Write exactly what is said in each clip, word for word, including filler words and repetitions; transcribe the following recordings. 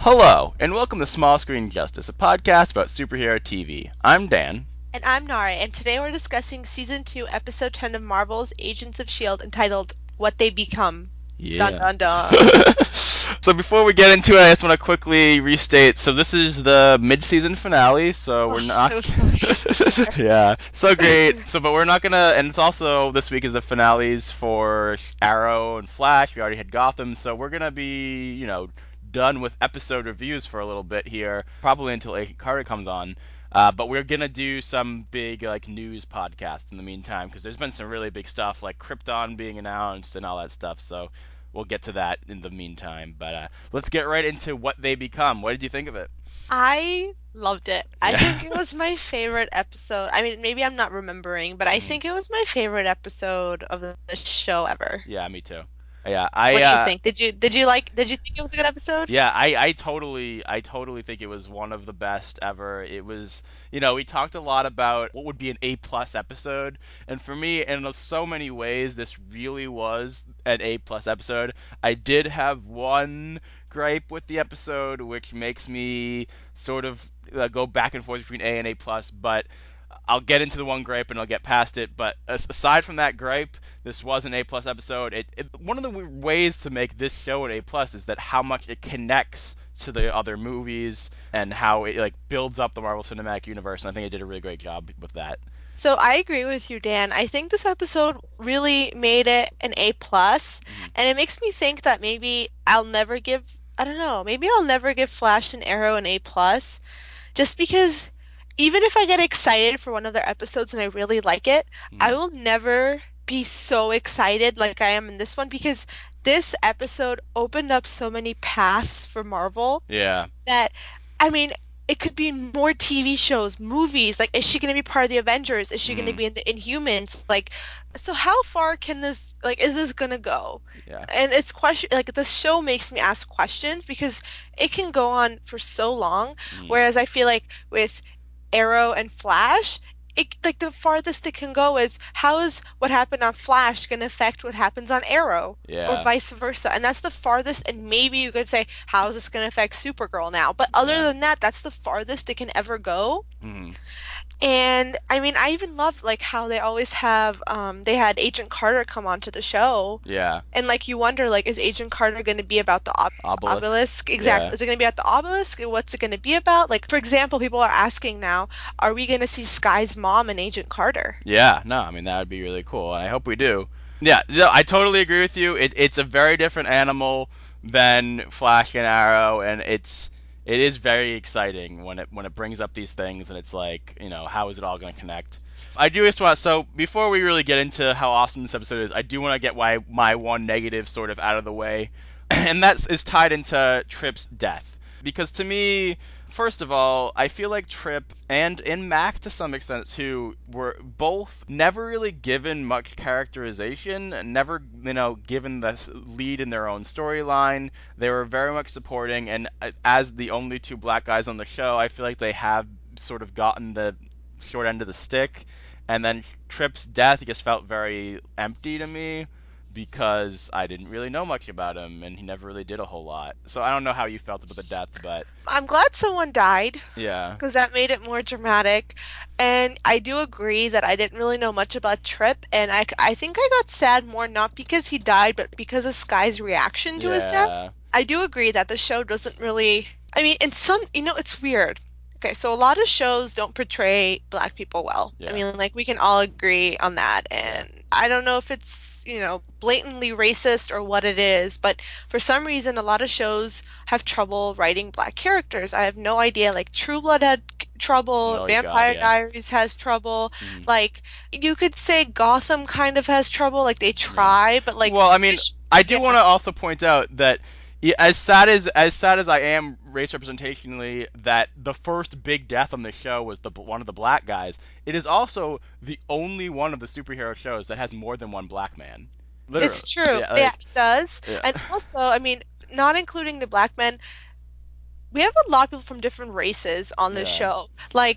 Hello, and welcome to Small Screen Justice, a podcast about superhero T V. I'm Dan. And I'm Nari, and today we're discussing Season two, Episode ten of Marvel's Agents of S H I E L D, entitled What They Become. Yeah. Dun dun dun. So before we get into it, I just want to quickly restate. So this is the mid-season finale, so we're Oh, not... it was so good. Yeah, so great. So, but we're not gonna... And it's also, this week is the finales for Arrow and Flash. We already had Gotham, so we're gonna be, you know, done with episode reviews for a little bit here, probably until Agent Carter comes on. Uh, but we're gonna do some big like news podcasts in the meantime because there's been some really big stuff like Krypton being announced and all that stuff. So we'll get to that in the meantime. But uh, let's get right into What They Become. What did you think of it? I loved it. I Yeah. think it was my favorite episode. I mean, maybe I'm not remembering, but I Mhm. think it was my favorite episode of the the show ever. Yeah, me too. Yeah, I What do you uh, think? Did you did you like did you think it was a good episode? Yeah, I, I totally I totally think it was one of the best ever. It was, you know, we talked a lot about what would be an A plus episode, and for me, in so many ways, this really was an A plus episode. I did have one gripe with the episode, which makes me sort of uh, go back and forth between A and A plus, but I'll get into the one gripe and I'll get past it. But as- aside from that gripe, this was an A plus episode. It, it one of the w- ways to make this show an A plus is that how much it connects to the other movies and how it like builds up the Marvel Cinematic Universe. And I think it did a really great job with that. So I agree with you, Dan. I think this episode really made it an A plus, Mhm. and it makes me think that maybe I'll never give, I don't know, maybe I'll never give Flash and Arrow an A plus, just because even if I get excited for one of their episodes and I really like it, I Mhm. will never be so excited like I am in this one because this episode opened up so many paths for Marvel Yeah. that, I mean, it could be in more T V shows, movies. Like, is she going to be part of the Avengers? Is she going to Mhm. be in the Inhumans? Like, so how far can this, like, is this going to go? Yeah. And it's question, like, the show makes me ask questions because it can go on for so long. Mhm. Whereas I feel like with Arrow and Flash, it, like the farthest it can go is how is what happened on Flash going to affect what happens on Arrow, or Yeah. vice versa. And that's the farthest. And maybe you could say, how is this going to affect Supergirl now? But other Yeah. than that, that's the farthest it can ever go. Mhm. And I mean, I even love like how they always have um they had Agent Carter come onto the show, Yeah. and like you wonder, like, is Agent Carter going to be about the ob- Obelisk. obelisk? Exactly. Yeah. Is it going to be about the obelisk? What's it going to be about? Like, for example, people are asking now, are we going to see Sky's mom and Agent Carter? Yeah, no, I mean that would be really cool, and I hope we do. Yeah, no, I totally agree with you. It, it's a very different animal than Flash and Arrow, and it's it is very exciting when it when it brings up these things, and it's like, you know, how is it all going to connect? I do just want so before we really get into how awesome this episode is, I do want to get why my one negative sort of out of the way, and that is tied into Trip's death, because to me, first of all, I feel like Trip and and Mac to some extent too were both never really given much characterization, never, you know, given the s- lead in their own storyline. They were very much supporting, and uh, as the only two black guys on the show, I feel like they have sort of gotten the short end of the stick. And then Trip's death just felt very empty to me because I didn't really know much about him, and he never really did a whole lot. So I don't know how you felt about the death, but I'm glad someone died yeah. because that made it more dramatic. And I do agree that I didn't really know much about Trip, and I, I think I got sad more not because he died, but because of Sky's reaction to his Yeah. death. I do agree that the show doesn't really. I mean, in some, you know, it's weird. Okay, so a lot of shows don't portray black people well. Yeah. I mean, like, we can all agree on that. And I don't know if it's, you know, blatantly racist or what it is, but for some reason, a lot of shows have trouble writing black characters. I have no idea. Like, True Blood had trouble, Oh, Vampire God, yeah. Diaries has trouble. Mhm. Like, you could say Gotham kind of has trouble. Like, they try, but, like, well, I mean, sh- I do yeah. want to also point out that yeah, as sad as as sad as I am race representationally, that the first big death on the show was the one of the black guys. It is also the only one of the superhero shows that has more than one black man. Literally. It's true. Yeah, Yeah, like- it does. yeah. And also, I mean, not including the black men, we have a lot of people from different races on this Yeah. show. Like,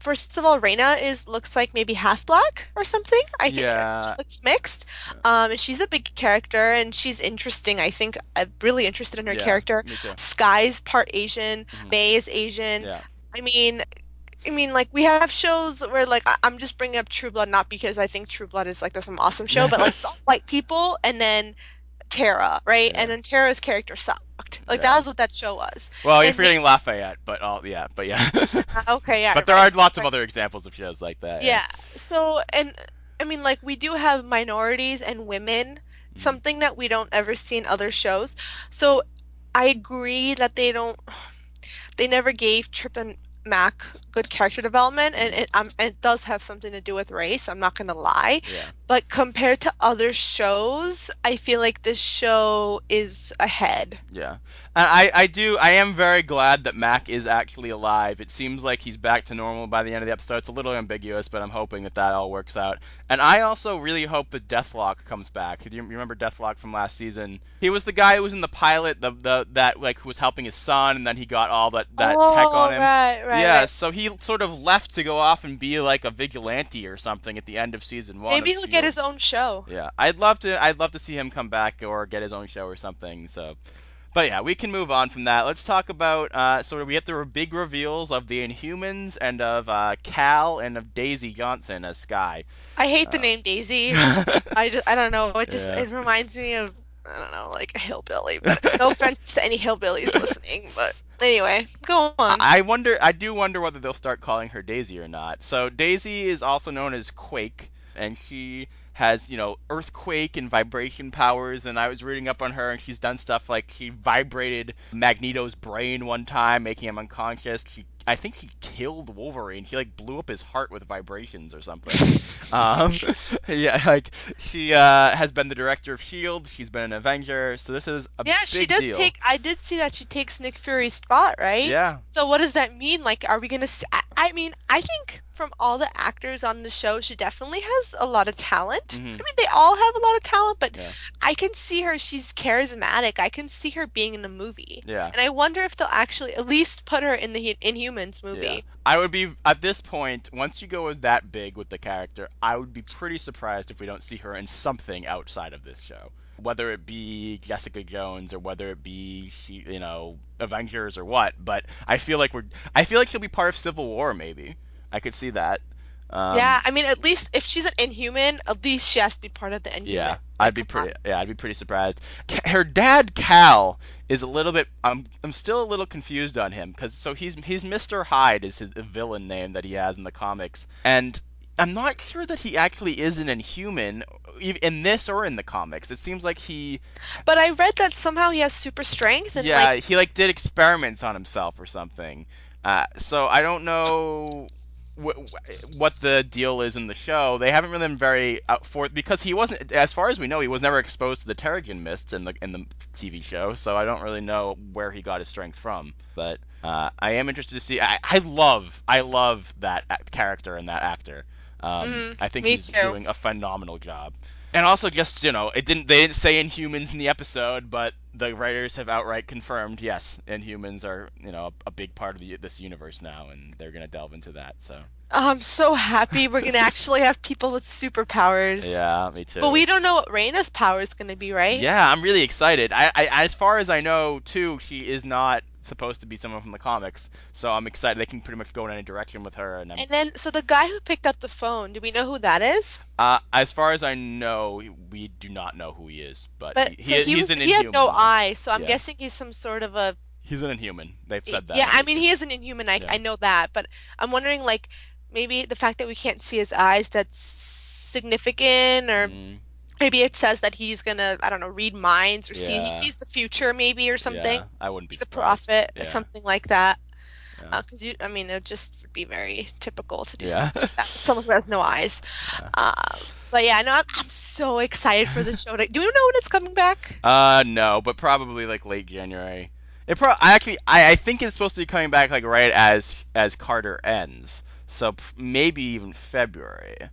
first of all, Reina is looks like maybe half black or something. I think Yeah. she looks mixed. Um, and she's a big character and she's interesting. I think I'm really interested in her Yeah, character. me too. Sky's part Asian. Mhm. May is Asian. Yeah. I mean, I mean, like we have shows where like I- I'm just bringing up True Blood not because I think True Blood is like some awesome show, but like white people and then Tara, right? Yeah. And then Tara's character sucked. Like Yeah. that was what that show was. Well, you're And forgetting Lafayette, but all yeah, but yeah. Okay, yeah. But there right, are lots of right. other examples of shows like that. Yeah. So, and I mean, like, we do have minorities and women, Mm. something that we don't ever see in other shows. So, I agree that they don't, they never gave Trip and Mac good character development, and it, um, it does have something to do with race, I'm not going to lie. Yeah. But compared to other shows, I feel like this show is ahead. Yeah. And I, I do, I am very glad that Mac is actually alive. It seems like he's back to normal by the end of the episode. It's a little ambiguous, but I'm hoping that that all works out. And I also really hope that Deathlock comes back. Do you remember Deathlock from last season? He was the guy who was in the pilot, the the that like who was helping his son, and then he got all that, that oh, tech on him. right, right. Yeah, right. so he sort of left to go off and be like a vigilante or something at the end of season one. Maybe of he'll get S.H.I E L D. his own show. Yeah, I'd love to. I'd love to see him come back or get his own show or something. So, but yeah, we can move on from that. Let's talk about. Uh, sort of, we have the big reveals of the Inhumans and of uh, Cal and of Daisy Johnson as Skye. I hate the Uh, name Daisy. I just I don't know. It just Yeah. it reminds me of I don't know like a hillbilly. But no offense to any hillbillies listening. But anyway, go on. I wonder. I do wonder whether they'll start calling her Daisy or not. So Daisy is also known as Quake, and she has, you know, earthquake and vibration powers, and I was reading up on her, and she's done stuff like she vibrated Magneto's brain one time, making him unconscious. She, I think she killed Wolverine. She, like, blew up his heart with vibrations or something. um, yeah, like, she uh, has been the director of S H I E L D. She's been an Avenger, so this is a yeah, big she does deal. take. I did see that she takes Nick Fury's spot, right? Yeah. So what does that mean? Like, are we gonna? See, I, I mean, I think from all the actors on the show, she definitely has a lot of talent. Mhm. I mean, they all have a lot of talent, but Yeah. I can see her. She's charismatic. I can see her being in a movie. Yeah. And I wonder if they'll actually at least put her in the Hu- Inhumans movie. Yeah. I would be, at this point, once you go as that big with the character, I would be pretty surprised if we don't see her in something outside of this show. Whether it be Jessica Jones or whether it be, she, you know, Avengers or what. But I feel like we're, I feel like she'll be part of Civil War, maybe. I could see that. Um, Yeah, I mean, at least if she's an Inhuman, at least she has to be part of the Inhumans. Yeah, Like, I'd be come on. pretty. Yeah, I'd be pretty surprised. Ca- Her dad, Cal, is a little bit. I'm. I'm still a little confused on him because so he's he's Mister Hyde is his the villain name that he has in the comics, and I'm not sure that he actually is an Inhuman e- in this or in the comics. It seems like he. But I read that somehow he has super strength and Yeah, like he like did experiments on himself or something. Uh, so I don't know. Wh- wh- what the deal is in the show. They haven't really been very out for because he wasn't, as far as we know, he was never exposed to the Terrigen Mists in the in the T V show. So I don't really know where he got his strength from. But uh, I am interested to see. I, I love I love that act- character and that actor. Um, Mhm, I think me he's too. doing a phenomenal job. And also, just you know, it didn't they didn't say Inhumans in the episode, but the writers have outright confirmed, yes, Inhumans are you know a, a big part of the, this universe now, and they're gonna delve into that. So I'm so happy we're gonna actually have people with superpowers. yeah, me too. But we don't know what Raina's power is gonna be, right? Yeah, I'm really excited. I, I as far as I know, too, she is not supposed to be someone from the comics, so I'm excited. They can pretty much go in any direction with her. And I'm, And then, so the guy who picked up the phone, do we know who that is? uh, as far as I know, we do not know who he is, but, But he, so he, he, he's was, an he Inhuman. had no eye, so I'm Yeah. guessing he's some sort of a. He's an Inhuman. They've said that. Yeah, I mean he is an Inhuman. I Yeah. I know that, but I'm wondering like maybe the fact that we can't see his eyes that's significant, or Mm, maybe it says that he's gonna I don't know read minds or see he Yeah. sees the future maybe or something. yeah, I wouldn't be He's a surprised. prophet, Yeah. something like that. Yeah. Because you, I mean, it just would be very typical to do Yeah. something like that with someone who has no eyes. Yeah. Uh, but yeah, no, I'm, I'm so excited for the show. To, do you know when it's coming back? Uh, no, but probably like late January. It pro- I actually, I, I think it's supposed to be coming back like right as as Carter ends, so p- maybe even February.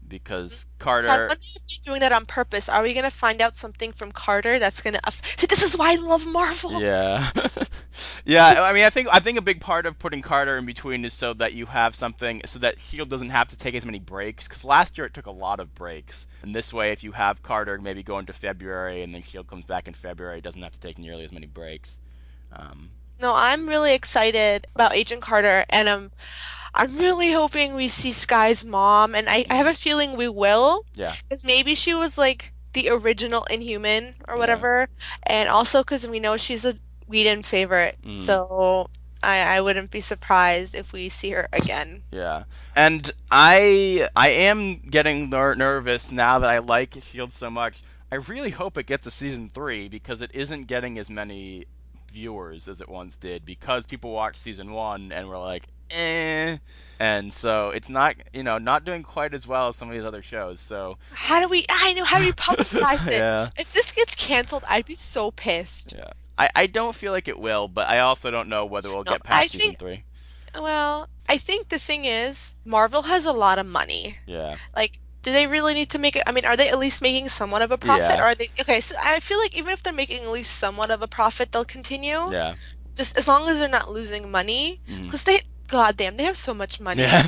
because So I Carter. wonder if they're doing that on purpose. Are we gonna find out something from Carter that's gonna aff- See, this is why I love Marvel. Yeah. Yeah, I mean, I think I think a big part of putting Carter in between is so that you have something, so that Shield doesn't have to take as many breaks. Because last year it took a lot of breaks, and this way, if you have Carter maybe go into February and then Shield comes back in February, it doesn't have to take nearly as many breaks. Um, No, I'm really excited about Agent Carter, and I'm I'm really hoping we see Sky's mom, and I, I have a feeling we will, yeah. because maybe she was like the original Inhuman or Yeah. whatever, and also because we know she's a Whedon favorite, Mhm. so I I wouldn't be surprised if we see her again. Yeah, and I I am getting ner- nervous now that I like Shield so much. I really hope it gets a season three because it isn't getting as many viewers as it once did because people watched season one and were like, eh, and so it's not you know not doing quite as well as some of these other shows. So How do we? I know how do we publicize it? yeah, If this gets canceled, I'd be so pissed. yeah. I, I don't feel like it will, but I also don't know whether we'll No, get past I season think. three. Well, I think the thing is, Marvel has a lot of money. Yeah. Like, do they really need to make it? I mean, are they at least making somewhat of a profit? Yeah. Or are they okay? So I feel like even if they're making at least somewhat of a profit, they'll continue. Yeah. Just as long as they're not losing money, Mhm. because they, goddamn, they have so much money. Yeah.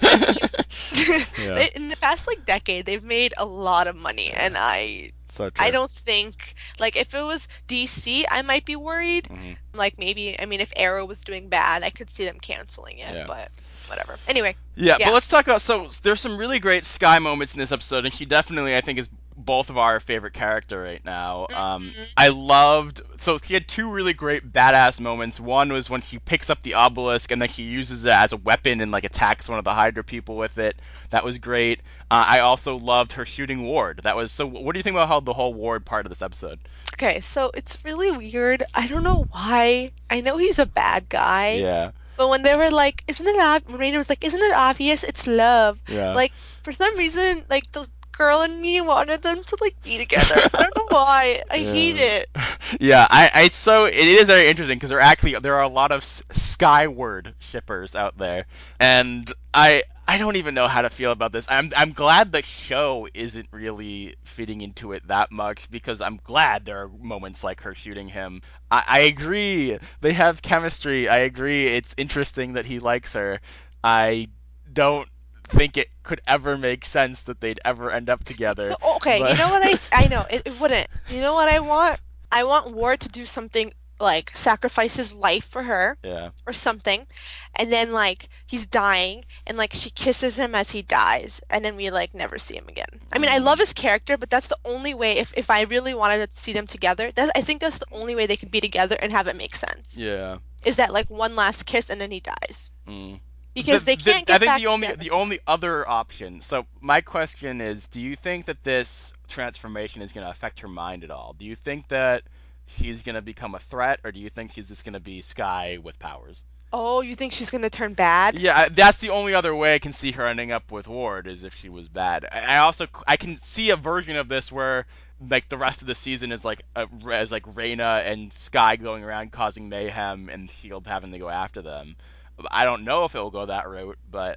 Yeah. They, in the past like decade, they've made a lot of money, and I, So true. I don't think like if it was D C, I might be worried. Mhm. Like maybe, I mean, if Arrow was doing bad, I could see them canceling it. Yeah. But whatever. Anyway. Yeah, Yeah. but let's talk about. So there's some really great Sky moments in this episode, and she definitely, I think, is both of our favorite character right now. Um, Mhm. I loved. So she had two really great badass moments. One was when she picks up the obelisk and then she uses it as a weapon and like attacks one of the Hydra people with it. That was great. Uh, I also loved her shooting Ward. That was so. What do you think about how the whole Ward part of this episode? Okay, so it's really weird. I don't know why. I know he's a bad guy, Yeah, but when they were like, "Isn't it ob-" when Raina was like, "Isn't it obvious? It's love." yeah. Like for some reason, like the girl and me wanted them to like be together. I don't know why. I Yeah. hate it. Yeah, I, I so it is very interesting because there actually there are a lot of S- Skyward shippers out there, and I I don't even know how to feel about this. I'm I'm glad the show isn't really fitting into it that much because I'm glad there are moments like her shooting him. I, I agree they have chemistry. I agree it's interesting that he likes her. I don't think it could ever make sense that they'd ever end up together. No, okay, but- you know what I I know it, it wouldn't. You know what I want? I want Ward to do something like sacrifice his life for her Yeah. or something, and then like he's dying and like she kisses him as he dies, and then we like never see him again. I mean, I Mm. love his character, but that's the only way. If if I really wanted to see them together, that I think that's the only way they could be together and have it make sense. Yeah. Is that like one last kiss and then he dies? Mm. Because The- they the- can't get I think back the only together. the only other option. So my question is, do you think that this transformation is going to affect her mind at all? Do you think that she's going to become a threat, or do you think she's just going to be Sky with powers? Oh, you think she's gonna turn bad? Yeah, I- that's the only other way I can see her ending up with Ward is if she was bad. I I also I can see a version of this where like the rest of the season is like a, as like Reyna and Sky going around causing mayhem and Shield having to go after them. I don't know if it will go that route, but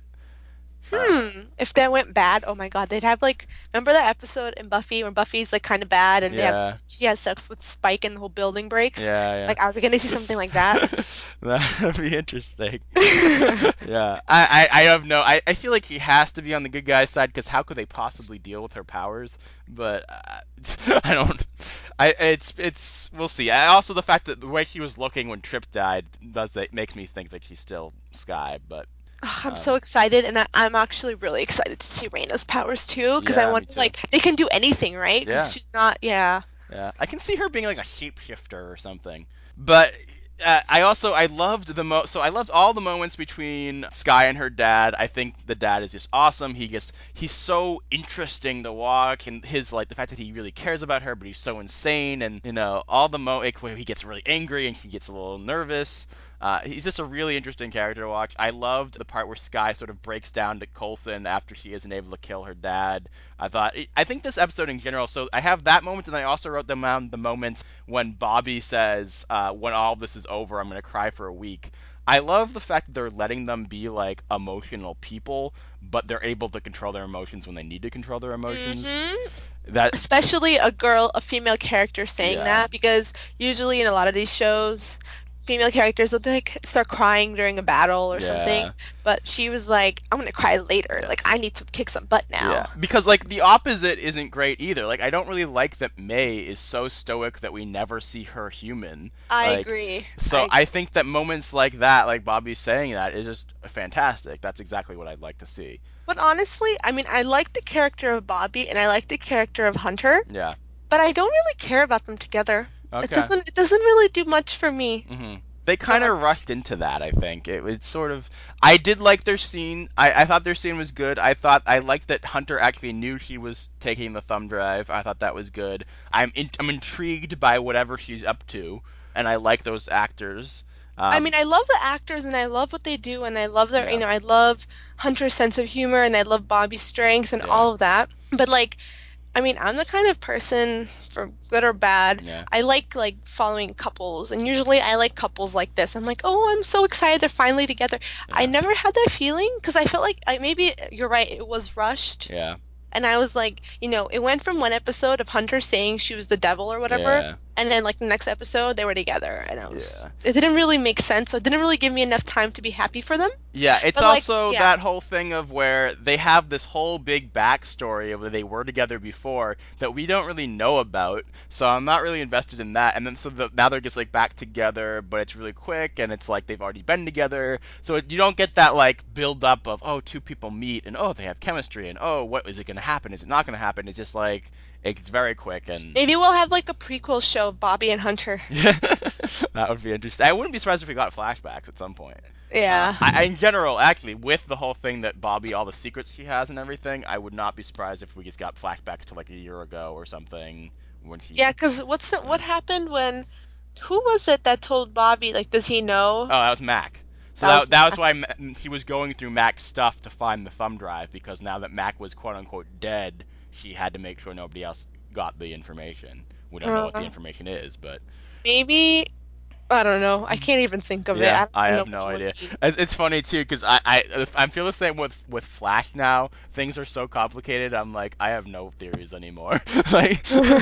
uh, Hmm. If that went bad, oh my God, they'd have like, remember that episode in Buffy where Buffy's like kind of bad and they Yeah. have she has sex with Spike and the whole building breaks? yeah, yeah. Like, are we gonna see something like that? That'd be interesting. Yeah, I, I, I have no. I, I feel like he has to be on the good guy's side because how could they possibly deal with her powers? But uh, I don't. I it's it's we'll see. I also the fact that the way she was looking when Trip died does that makes me think that she's still Sky. But Ugh, I'm Um, so excited, and I, I'm actually really excited to see Raina's powers too, because Yeah, I me want too. like they can do anything, right? 'Cause Yeah. she's not, yeah. yeah, I can see her being like a shapeshifter or something. But uh, I also I loved the mo. So I loved all the moments between Sky and her dad. I think the dad is just awesome. He gets he's so interesting to watch, and his like the fact that he really cares about her, but he's so insane, and you know all the mo like, where he gets really angry and he gets a little nervous. Uh, he's just a really interesting character to watch. I loved the part where Sky sort of breaks down to Coulson after she isn't able to kill her dad. I thought, I think this episode in general, so I have that moment, and I also wrote them down the moments when Bobby says, uh, when all this is over, I'm going to cry for a week. I love the fact that they're letting them be like emotional people, but they're able to control their emotions when they need to control their emotions. Hmm. That Especially a girl, a female character saying Yeah. that, because usually in a lot of these shows, female characters will be like start crying during a battle or Yeah. something. But she was like, I'm gonna cry later. Yeah. Like I need to kick some butt now. Yeah, because like the opposite isn't great either. Like I don't really like that May is so stoic that we never see her human. I Like, agree. So I, I think that moments like that, like Bobby's saying that, is just fantastic. That's exactly what I'd like to see. but honestly, I mean, I like the character of Bobby and I like the character of Hunter, Yeah. but I don't really care about them together. Okay. It doesn't. It doesn't really do much for me. hmm They kind of rushed into that, I think. It was sort of. I did like their scene. I, I thought their scene was good. I thought I liked that Hunter actually knew she was taking the thumb drive. I thought that was good. I'm in, I'm intrigued by whatever she's up to, and I like those actors. Um, I mean, I love the actors and I love what they do and I love their, Yeah. you know, I love Hunter's sense of humor and I love Bobby's strengths and Yeah. all of that. But like, I mean, I'm the kind of person, for good or bad, Yeah. I like like following couples, and usually I like couples like this. I'm like, oh, I'm so excited they're finally together. I Yeah. never had that feeling because I felt like I, maybe you're right, it was rushed, Yeah. and I was like, you know, it went from one episode of Hunter saying she was the devil or whatever, Yeah. and then like the next episode they were together, and I was, Yeah. it didn't really make sense. So it didn't really give me enough time to be happy for them. Yeah, it's But, like, also yeah. that whole thing of where they have this whole big backstory of where they were together before that we don't really know about. So I'm not really invested in that. And then so the, now they're just like back together, but it's really quick and it's like they've already been together. So it, you don't get that like build up of oh two people meet and oh they have chemistry and oh what is it going to happen? Is it not going to happen? It's just like it's very quick and Maybe we'll have like a prequel show of Bobby and Hunter. that would be interesting. I wouldn't be surprised if we got flashbacks at some point. Yeah. Uh, I, in general, actually, with the whole thing that Bobby, all the secrets she has and everything, I would not be surprised if we just got flashbacks to like a year ago or something when she. Yeah, because what's the, what happened when? Who was it that told Bobby? Like, does he know? Oh, that was Mac. So That that, was that was why Ma- he was going through Mac's stuff to find the thumb drive because now that Mac was quote unquote dead, she had to make sure nobody else got the information. We don't know what the Uh. information is, but Maybe. I don't know. I can't even think of yeah, it. I, I, don't have know no what it idea. would be. It's, it's funny too because I, I I feel the same with with Flash now. Things are so complicated. I'm like I have no theories anymore. like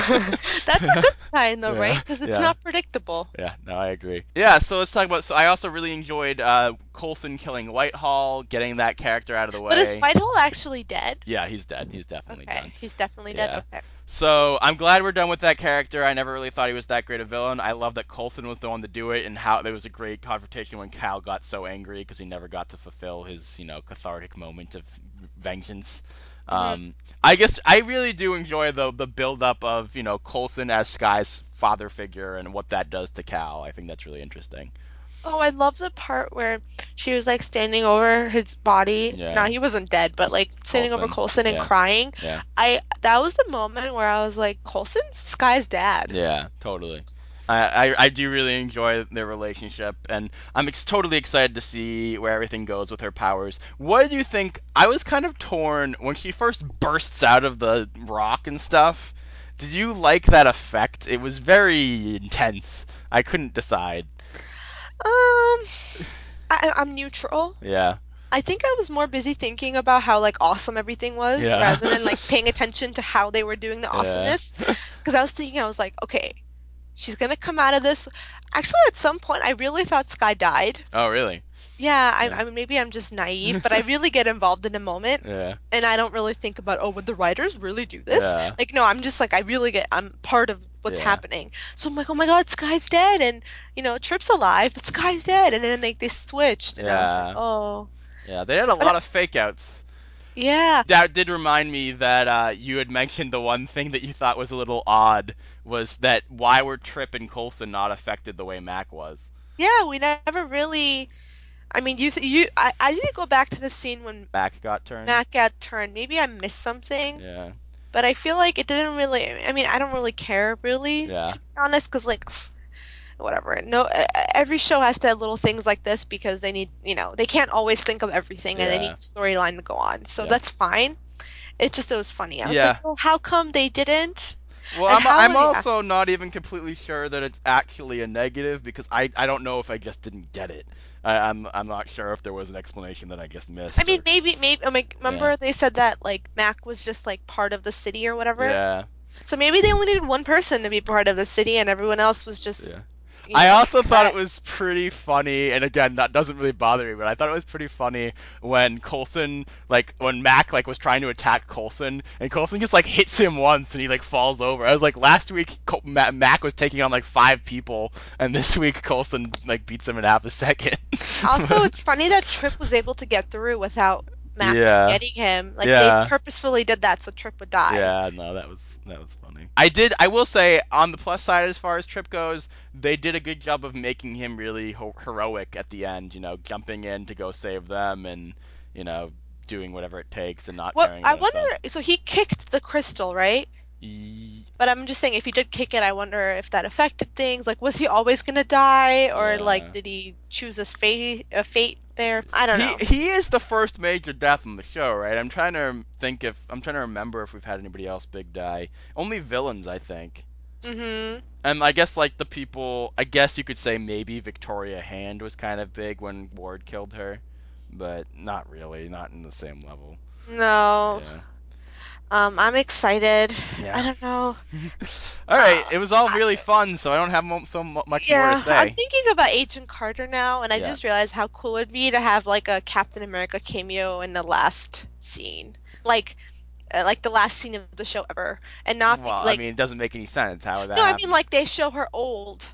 That's a good sign, though, Yeah, right? Because it's yeah. not predictable. Yeah, no, I agree. Yeah, so let's talk about. So I also really enjoyed uh, Coulson killing Whitehall, getting that character out of the way. But is Whitehall actually dead? Yeah, he's dead. He's definitely Okay, done. he's definitely Yeah. dead. Okay. So I'm glad we're done with that character. I never really thought he was that great a villain. I love that Coulson was the one to do it, and how there was a great confrontation when Cal got so angry because he never got to fulfill his, you know, cathartic moment of vengeance. Mhm. Um, I guess I really do enjoy the the build up of you know Coulson as Sky's father figure and what that does to Cal. I think that's really interesting. Oh, I love the part where she was like standing over his body. Yeah. No, he wasn't dead, but like standing over Coulson, Coulson and yeah. crying. Yeah. I that was the moment where I was like, Coulson's Sky's dad. Yeah, totally. I, I, I do really enjoy their relationship, and I'm ex- totally excited to see where everything goes with her powers. What did you think? I was kind of torn when she first bursts out of the rock and stuff. Did you like that effect? It was very intense. I couldn't decide. Um, I, I'm neutral. Yeah. I think I was more busy thinking about how like awesome everything was Yeah. rather than like paying attention to how they were doing the Yeah. awesomeness. Because I was thinking, I was like, okay, she's gonna come out of this. Actually, at some point, I really thought Sky died. Oh, really? Yeah, I, Yeah. I mean, maybe I'm just naive, but I really get involved in the moment, Yeah. and I don't really think about, oh, would the writers really do this? Yeah. Like, no, I'm just like, I really get, I'm part of what's Yeah. happening. So I'm like, oh my God, Sky's dead, and you know, Trip's alive, but Sky's dead, and then like they switched, and I was like, Yeah. oh, Yeah, they had a lot of fake outs. yeah. That did remind me that uh, you had mentioned the one thing that you thought was a little odd was that why were Trip and Coulson not affected the way Mac was? Yeah, we never really. I mean, you you I, I didn't go back to the scene when Mac got turned. Matt got turned. Maybe I missed something, Yeah. but I feel like it didn't really. I mean, I don't really care really, Yeah. to be honest, because like, whatever. No, e- every show has to have little things like this because they need, you know, they can't always think of everything and they Yeah. need storyline to go on. So Yeah. that's fine. It's just it was funny. I was Yeah. like, well, how come they didn't? Well, And I'm, how I'm would he also not even completely sure that it's actually a negative because I, I don't know if I just didn't get it. I, I'm I'm not sure if there was an explanation that I just missed. I mean, or- maybe, maybe. I mean, remember Yeah. they said that like Mac was just like part of the city or whatever. Yeah. So maybe they only needed one person to be part of the city, and everyone else was just. Yeah. you I know, also thought it cut. was pretty funny, and again, that doesn't really bother me, but I thought it was pretty funny when Coulson, like, when Mac, like, was trying to attack Coulson, and Coulson just, like, hits him once, and he, like, falls over. I was like, last week, Col- Ma- Mac was taking on, like, five people, and this week, Coulson, like, beats him in half a second. Also, it's funny that Trip was able to get through without Mac Yeah. getting him. Like Yeah. they purposefully did that so Trip would die. Yeah, no, that was that was funny. I did. I will say, on the plus side, as far as Trip goes, they did a good job of making him really ho- heroic at the end. You know, jumping in to go save them, and you know, doing whatever it takes, and not What caring. I about himself. wonder. So he kicked the crystal, right? Ye- But I'm just saying, if he did kick it, I wonder if that affected things. Like, was he always gonna die, or Yeah. like, did he choose his fate? A fate there? I don't know. He he is the first major death on the show, right? I'm trying to think if I'm trying to remember if we've had anybody else big die. Only villains, I think. Mm-hmm. And I guess like the people, I guess you could say maybe Victoria Hand was kind of big when Ward killed her, but not really, not in the same level. No. Yeah. Um, I'm excited. Yeah. I don't know. All right, it was all really fun, so I don't have mo- so mu- much more Yeah, to say. I'm thinking about Agent Carter now, and I Yeah. just realized how cool it'd be to have like a Captain America cameo in the last scene, like, uh, like the last scene of the show ever, and not be, Well, like. I mean, it doesn't make any sense. How would that no, I happen? mean like they show her old.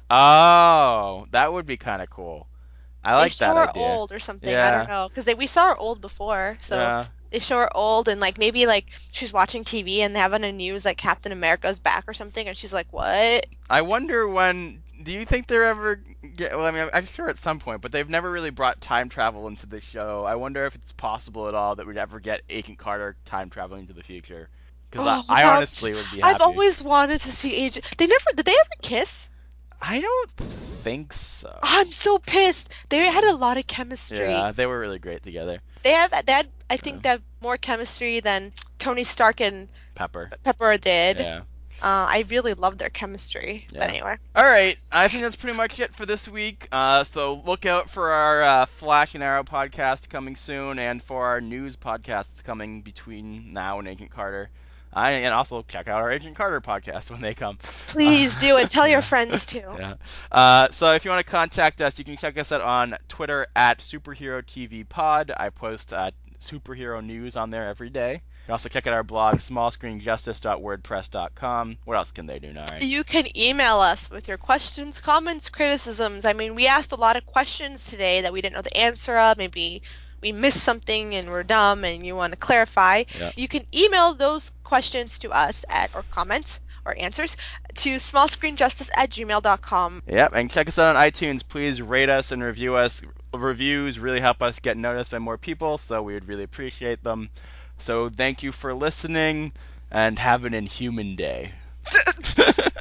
Oh, that would be kind of cool. I like they show that her idea. old or something. I Yeah. don't know, because we saw her old before, so Yeah. they show her old, and like maybe like she's watching T V and they have on the news like Captain America's back or something, and she's like, "What?" I wonder when. Do you think they're ever? Get, well, I mean, I'm sure at some point, but they've never really brought time travel into the show. I wonder if it's possible at all that we'd ever get Agent Carter time traveling to the future. Because Oh, I, I that's- honestly would be happy. I've always wanted to see Agent. They never did. They ever kiss? I don't think so. I'm so pissed. They had a lot of chemistry. Yeah, they were really great together. They have they had, I think Yeah. they have more chemistry than Tony Stark and Pepper. Pepper did. Yeah. Uh, I really loved their chemistry. Yeah. But anyway. All right, I think that's pretty much it for this week. Uh, so look out for our uh, Flash and Arrow podcast coming soon, and for our news podcasts coming between now and Agent Carter. I, and also check out our Agent Carter podcast when they come. Please Uh, do, and tell your yeah. friends too. Yeah. Uh, so if you want to contact us, you can check us out on Twitter at Superhero T V Pod. I post uh, superhero news on there every day. You can also check out our blog, small screen justice dot wordpress dot com. What else can they do, Nari? You can email us with your questions, comments, criticisms. I mean, we asked a lot of questions today that we didn't know the answer of. Maybe we missed something and we're dumb and you want to clarify. Yeah. You can email those questions to us at, or comments or answers, to smallscreenjustice at gmail dot com. Yep, and check us out on iTunes. Please rate us and review us. Reviews really help us get noticed by more people, so we would really appreciate them. So thank you for listening, and have an inhuman day.